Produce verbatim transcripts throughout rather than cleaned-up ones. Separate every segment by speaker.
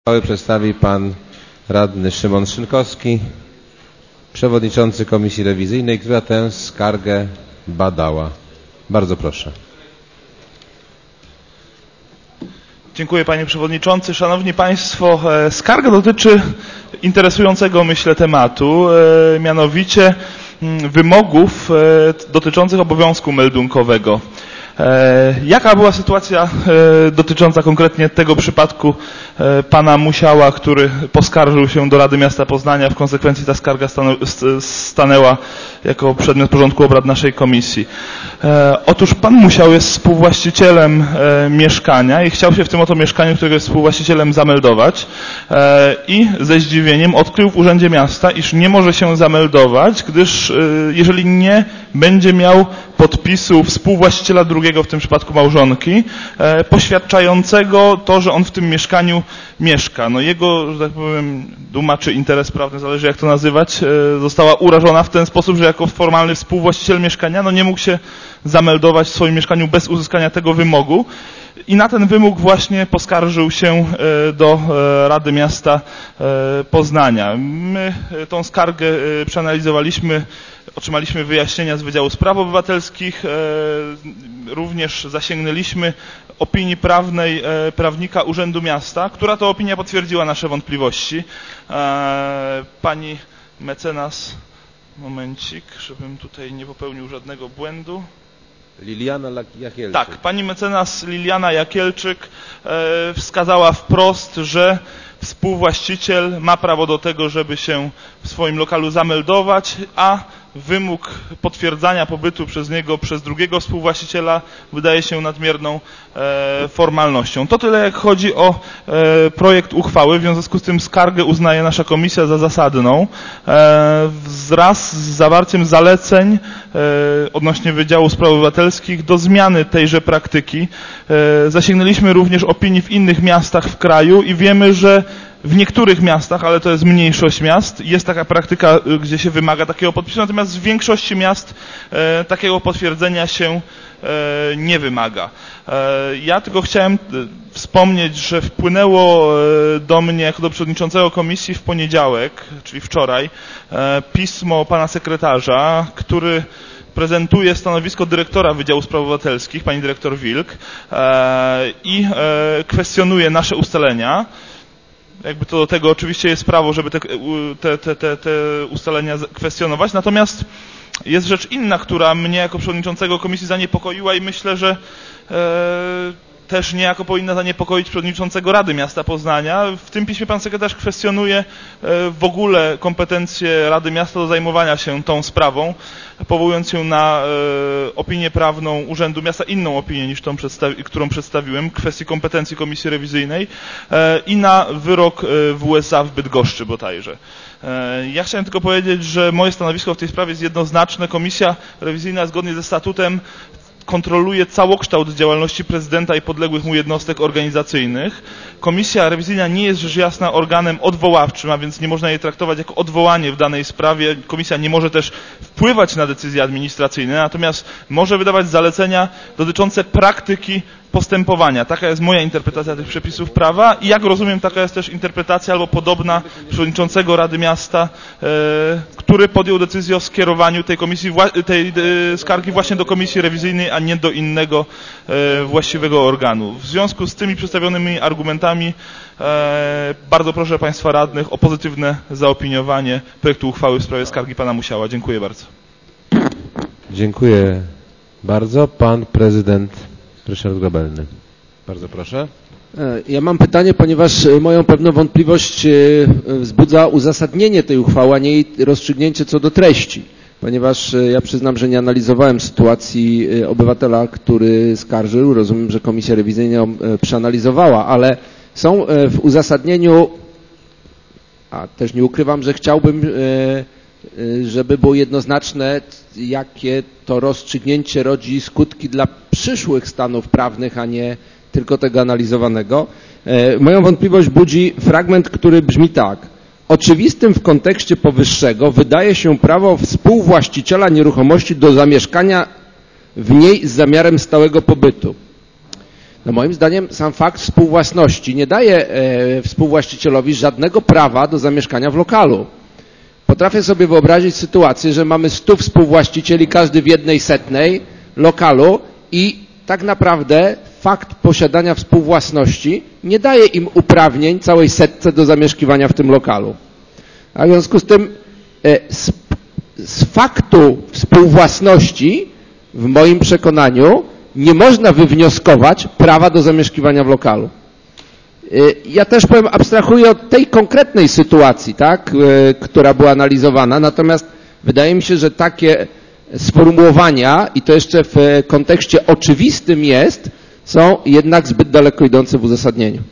Speaker 1: Uchwały przedstawi pan radny Szymon Szynkowski, przewodniczący Komisji Rewizyjnej, która tę skargę badała. Bardzo proszę.
Speaker 2: Dziękuję panie przewodniczący. Szanowni państwo, skarga dotyczy interesującego, myślę, tematu, mianowicie wymogów dotyczących obowiązku meldunkowego. Jaka była sytuacja dotycząca konkretnie tego przypadku pana Musiała, który poskarżył się do Rady Miasta Poznania? W konsekwencji ta skarga stanęła jako przedmiot porządku obrad naszej komisji. Otóż pan Musiał jest współwłaścicielem mieszkania i chciał się w tym oto mieszkaniu, którego jest współwłaścicielem, zameldować i ze zdziwieniem odkrył w Urzędzie Miasta, iż nie może się zameldować, gdyż jeżeli nie będzie miał podpisu współwłaściciela drugiego, w tym przypadku małżonki, e, poświadczającego to, że on w tym mieszkaniu mieszka. No jego, że tak powiem, duma czy interes prawny, zależy jak to nazywać, e, została urażona w ten sposób, że jako formalny współwłaściciel mieszkania no nie mógł się zameldować w swoim mieszkaniu bez uzyskania tego wymogu. I na ten wymóg właśnie poskarżył się do Rady Miasta Poznania. My tą skargę przeanalizowaliśmy, otrzymaliśmy wyjaśnienia z Wydziału Spraw Obywatelskich, również zasięgnęliśmy opinii prawnej prawnika Urzędu Miasta, która to opinia potwierdziła nasze wątpliwości. Pani mecenas, momencik, żebym tutaj nie popełnił żadnego błędu.
Speaker 1: Liliana Jakielczyk.
Speaker 2: Tak, pani mecenas Liliana Jakielczyk e, wskazała wprost, że współwłaściciel ma prawo do tego, żeby się w swoim lokalu zameldować, a wymóg potwierdzania pobytu przez niego, przez drugiego współwłaściciela wydaje się nadmierną e, formalnością. To tyle, jak chodzi o e, projekt uchwały. W związku z tym skargę uznaje nasza komisja za zasadną. E, wraz z zawarciem zaleceń e, odnośnie Wydziału Spraw Obywatelskich do zmiany tejże praktyki e, zasięgnęliśmy również opinii w innych miastach w kraju i wiemy, że w niektórych miastach, ale to jest mniejszość miast, jest taka praktyka, gdzie się wymaga takiego podpisu, natomiast w większości miast e, takiego potwierdzenia się e, nie wymaga. E, ja tylko chciałem wspomnieć, że wpłynęło do mnie jako do przewodniczącego komisji w poniedziałek, czyli wczoraj, e, pismo pana sekretarza, który prezentuje stanowisko dyrektora Wydziału Spraw Obywatelskich, pani dyrektor Wilk, e, i e, kwestionuje nasze ustalenia. Jakby to do tego oczywiście jest prawo, żeby te, te, te, te, te ustalenia kwestionować. Natomiast jest rzecz inna, która mnie jako przewodniczącego komisji zaniepokoiła i myślę, że e, też niejako powinna zaniepokoić przewodniczącego Rady Miasta Poznania. W tym piśmie pan sekretarz kwestionuje e, w ogóle kompetencje Rady Miasta do zajmowania się tą sprawą, powołując się na e, opinię prawną Urzędu Miasta, inną opinię niż tą, przedstawi którą przedstawiłem, kwestii kompetencji Komisji Rewizyjnej e, i na wyrok e, w U S A w Bydgoszczy bodajże. E, ja chciałem tylko powiedzieć, że moje stanowisko w tej sprawie jest jednoznaczne. Komisja Rewizyjna zgodnie ze statutem kontroluje całokształt działalności prezydenta i podległych mu jednostek organizacyjnych. Komisja rewizyjna nie jest rzecz jasna organem odwoławczym, a więc nie można jej traktować jako odwołanie w danej sprawie. Komisja nie może też wpływać na decyzje administracyjne, natomiast może wydawać zalecenia dotyczące praktyki postępowania. Taka jest moja interpretacja tych przepisów prawa i jak rozumiem, taka jest też interpretacja albo podobna przewodniczącego Rady Miasta, e, który podjął decyzję o skierowaniu tej komisji, tej e, skargi właśnie do Komisji Rewizyjnej, a nie do innego e, właściwego organu. W związku z tymi przedstawionymi argumentami e, bardzo proszę państwa radnych o pozytywne zaopiniowanie projektu uchwały w sprawie skargi pana Musiała. Dziękuję bardzo.
Speaker 1: Dziękuję bardzo. Pan prezydent Ryszard Grobelny. Bardzo proszę.
Speaker 3: Ja mam pytanie, ponieważ moją pewną wątpliwość wzbudza uzasadnienie tej uchwały, a nie jej rozstrzygnięcie co do treści. Ponieważ ja przyznam, że nie analizowałem sytuacji obywatela, który skarżył. Rozumiem, że Komisja Rewizyjna ją przeanalizowała, ale są w uzasadnieniu, a też nie ukrywam, że chciałbym, żeby było jednoznaczne, jakie to rozstrzygnięcie rodzi skutki dla przyszłych stanów prawnych, a nie tylko tego analizowanego. Moją wątpliwość budzi fragment, który brzmi tak. Oczywistym w kontekście powyższego wydaje się prawo współwłaściciela nieruchomości do zamieszkania w niej z zamiarem stałego pobytu. No moim zdaniem sam fakt współwłasności nie daje e, współwłaścicielowi żadnego prawa do zamieszkania w lokalu. Potrafię sobie wyobrazić sytuację, że mamy stu współwłaścicieli, każdy w jednej setnej lokalu i tak naprawdę fakt posiadania współwłasności nie daje im uprawnień całej setce do zamieszkiwania w tym lokalu. A w związku z tym e, z, z faktu współwłasności w moim przekonaniu nie można wywnioskować prawa do zamieszkiwania w lokalu. Ja też powiem, abstrahuję od tej konkretnej sytuacji, tak, która była analizowana, natomiast wydaje mi się, że takie sformułowania, i to jeszcze w kontekście oczywistym jest, są jednak zbyt daleko idące w uzasadnieniu.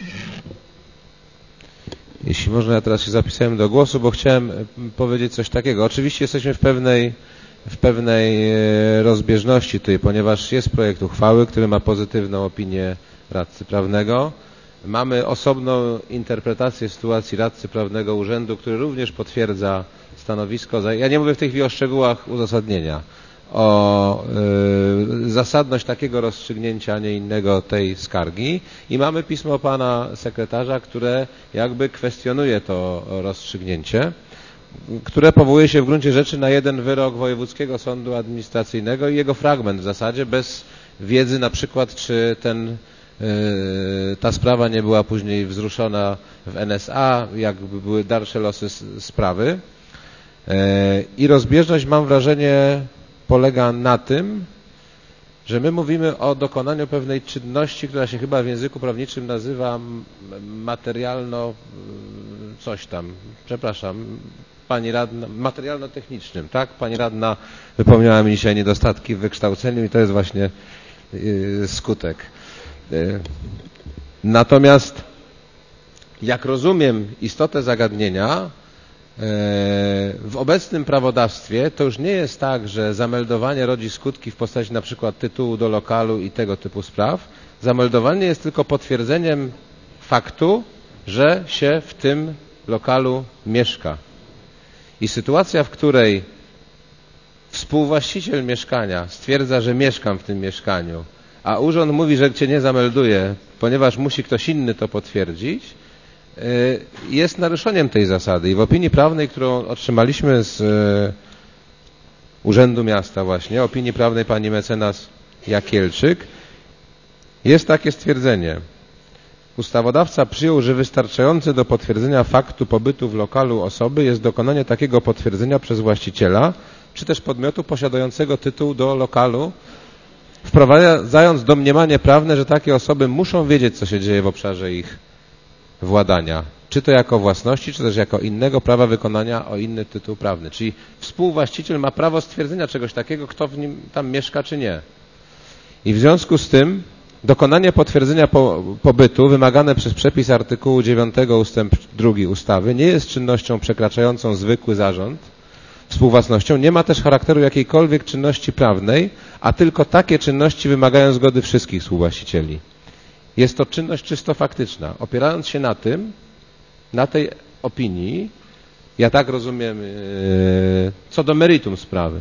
Speaker 1: Jeśli można, ja teraz się zapisałem do głosu, bo chciałem powiedzieć coś takiego. Oczywiście jesteśmy w pewnej w pewnej rozbieżności tutaj, ponieważ jest projekt uchwały, który ma pozytywną opinię radcy prawnego. Mamy osobną interpretację sytuacji radcy prawnego urzędu, który również potwierdza stanowisko. Ja nie mówię w tej chwili o szczegółach uzasadnienia, o y, zasadność takiego rozstrzygnięcia, a nie innego tej skargi. I mamy pismo pana sekretarza, które jakby kwestionuje to rozstrzygnięcie, które powołuje się w gruncie rzeczy na jeden wyrok Wojewódzkiego Sądu Administracyjnego i jego fragment w zasadzie, bez wiedzy na przykład, czy ten, yy, ta sprawa nie była później wzruszona w N S A, jakby były dalsze losy sprawy. Yy, I rozbieżność, mam wrażenie, polega na tym, że my mówimy o dokonaniu pewnej czynności, która się chyba w języku prawniczym nazywa materialno coś tam, przepraszam, Pani radna, materialno-technicznym, tak? Pani radna wypomniała mi dzisiaj niedostatki w wykształceniu i to jest właśnie yy, skutek. Yy. Natomiast jak rozumiem istotę zagadnienia, yy, w obecnym prawodawstwie to już nie jest tak, że zameldowanie rodzi skutki w postaci na przykład tytułu do lokalu i tego typu spraw. Zameldowanie jest tylko potwierdzeniem faktu, że się w tym lokalu mieszka. I sytuacja, w której współwłaściciel mieszkania stwierdza, że mieszkam w tym mieszkaniu, a urząd mówi, że cię nie zamelduje, ponieważ musi ktoś inny to potwierdzić, jest naruszeniem tej zasady. I w opinii prawnej, którą otrzymaliśmy z Urzędu Miasta właśnie, opinii prawnej pani mecenas Jakielczyk, jest takie stwierdzenie. Ustawodawca przyjął, że wystarczające do potwierdzenia faktu pobytu w lokalu osoby jest dokonanie takiego potwierdzenia przez właściciela, czy też podmiotu posiadającego tytuł do lokalu, wprowadzając domniemanie prawne, że takie osoby muszą wiedzieć, co się dzieje w obszarze ich władania, czy to jako własności, czy też jako innego prawa wykonania o inny tytuł prawny. Czyli współwłaściciel ma prawo stwierdzenia czegoś takiego, kto w nim tam mieszka, czy nie. I w związku z tym dokonanie potwierdzenia po, pobytu wymagane przez przepis artykułu dziewiątego ustęp drugi ustawy nie jest czynnością przekraczającą zwykły zarząd współwłasnością, nie ma też charakteru jakiejkolwiek czynności prawnej, a tylko takie czynności wymagają zgody wszystkich współwłaścicieli. Jest to czynność czysto faktyczna. Opierając się na tym, na tej opinii, ja tak rozumiem, yy, co do meritum sprawy,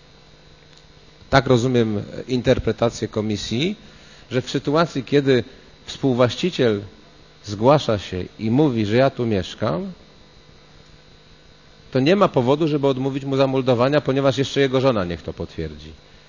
Speaker 1: tak rozumiem interpretację komisji, że w sytuacji, kiedy współwłaściciel zgłasza się i mówi, że ja tu mieszkam, to nie ma powodu, żeby odmówić mu zameldowania, ponieważ jeszcze jego żona niech to potwierdzi.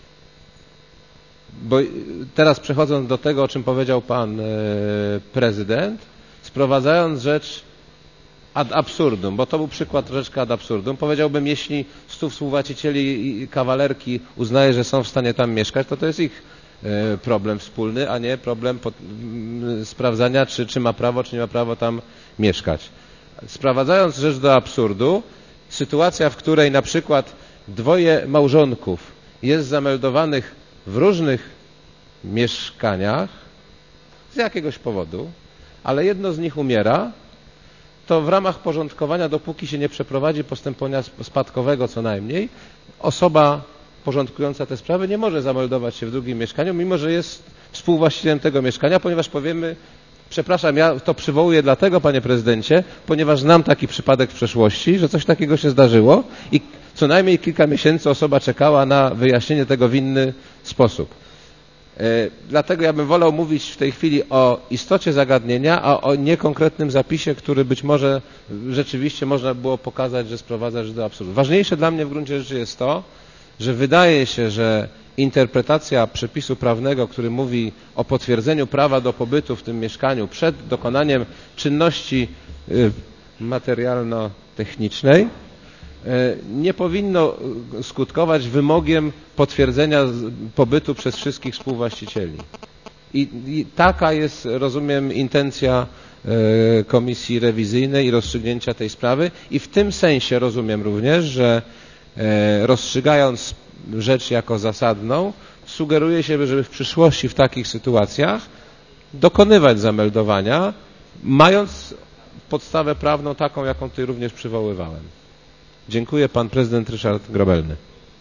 Speaker 1: Bo teraz przechodząc do tego, o czym powiedział pan e, prezydent, sprowadzając rzecz ad absurdum, bo to był przykład troszeczkę ad absurdum, powiedziałbym, jeśli stu współwłaścicieli i kawalerki uznaje, że są w stanie tam mieszkać, to to jest ich e, problem wspólny, a nie problem pod, m, sprawdzania, czy, czy ma prawo, czy nie ma prawo tam mieszkać. Sprowadzając rzecz do absurdu, sytuacja, w której na przykład dwoje małżonków jest zameldowanych w różnych mieszkaniach z jakiegoś powodu, ale jedno z nich umiera, to w ramach porządkowania, dopóki się nie przeprowadzi postępowania spadkowego co najmniej, osoba porządkująca te sprawy nie może zameldować się w drugim mieszkaniu, mimo że jest współwłaścicielem tego mieszkania, ponieważ powiemy, przepraszam, ja to przywołuję dlatego, panie prezydencie, ponieważ znam taki przypadek w przeszłości, że coś takiego się zdarzyło i co najmniej kilka miesięcy osoba czekała na wyjaśnienie tego w inny sposób. Dlatego ja bym wolał mówić w tej chwili o istocie zagadnienia, a o niekonkretnym zapisie, który być może rzeczywiście można było pokazać, że sprowadza do absurdu. Ważniejsze dla mnie w gruncie rzeczy jest to, że wydaje się, że interpretacja przepisu prawnego, który mówi o potwierdzeniu prawa do pobytu w tym mieszkaniu przed dokonaniem czynności materialno-technicznej, nie powinno skutkować wymogiem potwierdzenia pobytu przez wszystkich współwłaścicieli. I, i taka jest, rozumiem, intencja e, komisji rewizyjnej i rozstrzygnięcia tej sprawy i w tym sensie rozumiem również, że e, rozstrzygając rzecz jako zasadną, sugeruje się, żeby w przyszłości w takich sytuacjach dokonywać zameldowania, mając podstawę prawną taką, jaką tutaj również przywoływałem. Dziękuję. Pan prezydent Ryszard Grobelny.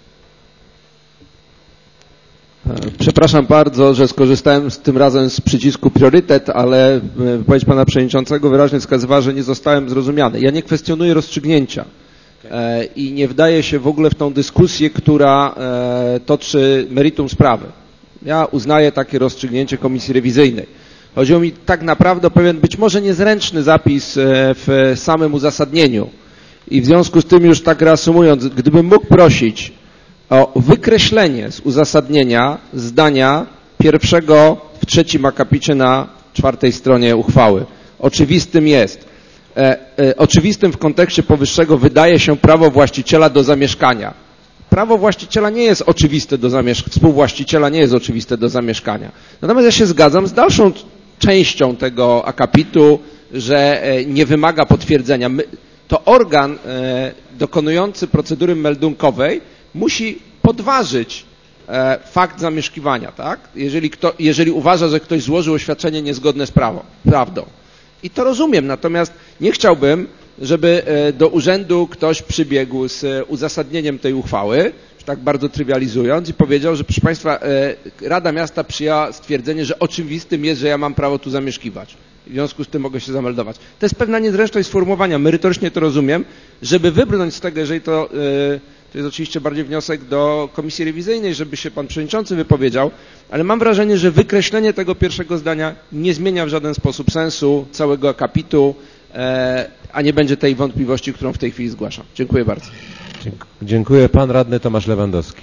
Speaker 3: Przepraszam bardzo, że skorzystałem z tym razem z przycisku priorytet, ale wypowiedź pana przewodniczącego wyraźnie wskazywała, że nie zostałem zrozumiany. Ja nie kwestionuję rozstrzygnięcia i nie wdaję się w ogóle w tą dyskusję, która toczy meritum sprawy. Ja uznaję takie rozstrzygnięcie komisji rewizyjnej. Chodziło mi tak naprawdę o pewien być może niezręczny zapis w samym uzasadnieniu. I w związku z tym już tak reasumując, gdybym mógł prosić o wykreślenie z uzasadnienia zdania pierwszego w trzecim akapicie na czwartej stronie uchwały. Oczywistym jest, e, e, oczywistym w kontekście powyższego wydaje się prawo właściciela do zamieszkania. Prawo właściciela nie jest oczywiste do zamieszkania, współwłaściciela nie jest oczywiste do zamieszkania. Natomiast ja się zgadzam z dalszą częścią tego akapitu, że e, nie wymaga potwierdzenia. My, to organ e, dokonujący procedury meldunkowej musi podważyć e, fakt zamieszkiwania, tak? Jeżeli, kto, jeżeli uważa, że ktoś złożył oświadczenie niezgodne z prawo, prawdą. I to rozumiem, natomiast nie chciałbym, żeby e, do urzędu ktoś przybiegł z e, uzasadnieniem tej uchwały, tak bardzo trywializując, i powiedział, że proszę Państwa, e, Rada Miasta przyjęła stwierdzenie, że oczywistym jest, że ja mam prawo tu zamieszkiwać. W związku z tym mogę się zameldować. To jest pewna niezręczność sformułowania, merytorycznie to rozumiem, żeby wybrnąć z tego, jeżeli to, yy, to jest oczywiście bardziej wniosek do komisji rewizyjnej, żeby się pan przewodniczący wypowiedział, ale mam wrażenie, że wykreślenie tego pierwszego zdania nie zmienia w żaden sposób sensu całego akapitu, yy, a nie będzie tej wątpliwości, którą w tej chwili zgłaszam. Dziękuję bardzo.
Speaker 1: Dziękuję. Pan radny Tomasz Lewandowski.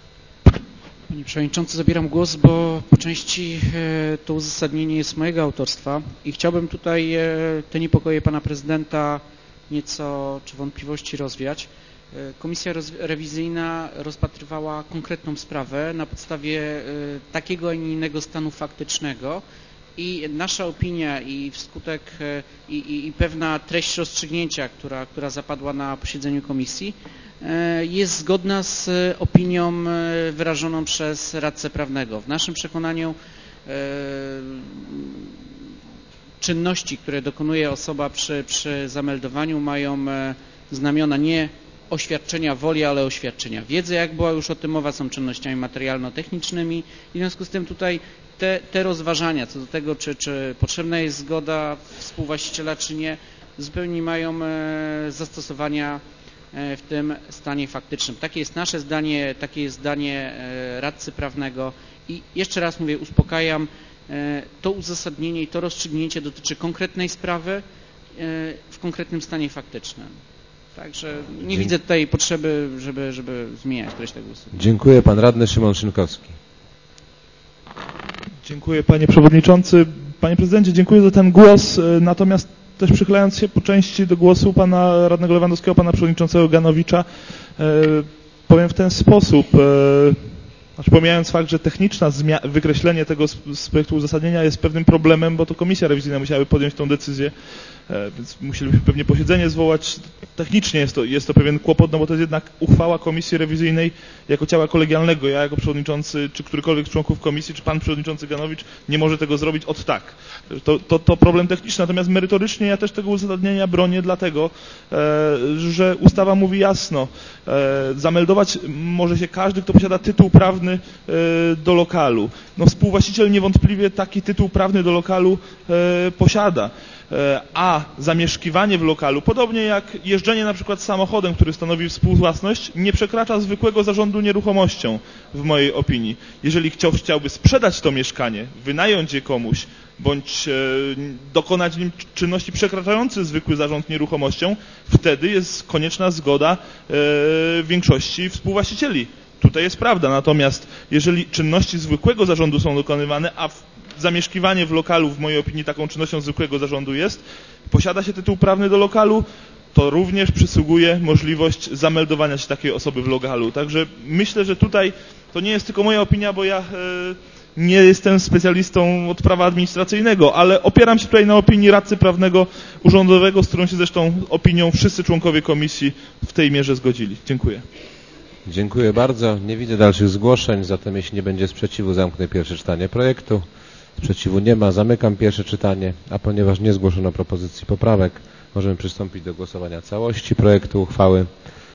Speaker 4: Panie Przewodniczący, zabieram głos, bo po części to uzasadnienie jest mojego autorstwa i chciałbym tutaj te niepokoje pana prezydenta nieco, czy wątpliwości rozwiać. Komisja rewizyjna rozpatrywała konkretną sprawę na podstawie takiego, a nie innego stanu faktycznego i nasza opinia i wskutek i, i, i pewna treść rozstrzygnięcia, która, która zapadła na posiedzeniu komisji, jest zgodna z opinią wyrażoną przez radcę prawnego. W naszym przekonaniu czynności, które dokonuje osoba przy, przy zameldowaniu, mają znamiona nie oświadczenia woli, ale oświadczenia wiedzy. Jak była już o tym mowa, są czynnościami materialno-technicznymi i w związku z tym tutaj te, te rozważania co do tego, czy, czy potrzebna jest zgoda współwłaściciela, czy nie, zupełnie nie mają zastosowania w tym stanie faktycznym. Takie jest nasze zdanie, takie jest zdanie radcy prawnego i jeszcze raz mówię, uspokajam, to uzasadnienie i to rozstrzygnięcie dotyczy konkretnej sprawy w konkretnym stanie faktycznym. Także nie Dziękuję. Widzę tutaj potrzeby, żeby, żeby zmieniać treść tego głosu.
Speaker 1: Dziękuję. Pan radny Szymon Szynkowski.
Speaker 2: Dziękuję panie przewodniczący. Panie prezydencie, dziękuję za ten głos, natomiast też przychylając się po części do głosu pana radnego Lewandowskiego, pana przewodniczącego Ganowicza, e, powiem w ten sposób, e, znaczy pomijając fakt, że techniczne wykreślenie tego z, z projektu uzasadnienia jest pewnym problemem, bo to komisja rewizyjna musiałaby podjąć tę decyzję, e, więc musielibyśmy pewnie posiedzenie zwołać. Technicznie jest to, jest to pewien kłopot, no bo to jest jednak uchwała komisji rewizyjnej jako ciała kolegialnego. Ja jako przewodniczący, czy którykolwiek z członków komisji, czy pan przewodniczący Ganowicz nie może tego zrobić od tak. To, to, to problem techniczny, natomiast merytorycznie ja też tego uzasadnienia bronię dlatego, e, że ustawa mówi jasno, e, zameldować może się każdy, kto posiada tytuł prawny e, do lokalu. No współwłaściciel niewątpliwie taki tytuł prawny do lokalu e, posiada. a zamieszkiwanie w lokalu, podobnie jak jeżdżenie na przykład samochodem, który stanowi współwłasność, nie przekracza zwykłego zarządu nieruchomością, w mojej opinii. Jeżeli ktoś chciałby sprzedać to mieszkanie, wynająć je komuś, bądź dokonać w nim czynności przekraczających zwykły zarząd nieruchomością, wtedy jest konieczna zgoda większości współwłaścicieli. Tutaj jest prawda, natomiast jeżeli czynności zwykłego zarządu są dokonywane, a zamieszkiwanie w lokalu w mojej opinii taką czynnością zwykłego zarządu jest, posiada się tytuł prawny do lokalu, to również przysługuje możliwość zameldowania się takiej osoby w lokalu. Także myślę, że tutaj to nie jest tylko moja opinia, bo ja nie jestem specjalistą od prawa administracyjnego, ale opieram się tutaj na opinii radcy prawnego urzędowego, z którą się zresztą opinią wszyscy członkowie komisji w tej mierze zgodzili. Dziękuję.
Speaker 1: Dziękuję bardzo. Nie widzę dalszych zgłoszeń, zatem jeśli nie będzie sprzeciwu, zamknę pierwsze czytanie projektu. Sprzeciwu nie ma, zamykam pierwsze czytanie, a ponieważ nie zgłoszono propozycji poprawek, możemy przystąpić do głosowania całości projektu uchwały.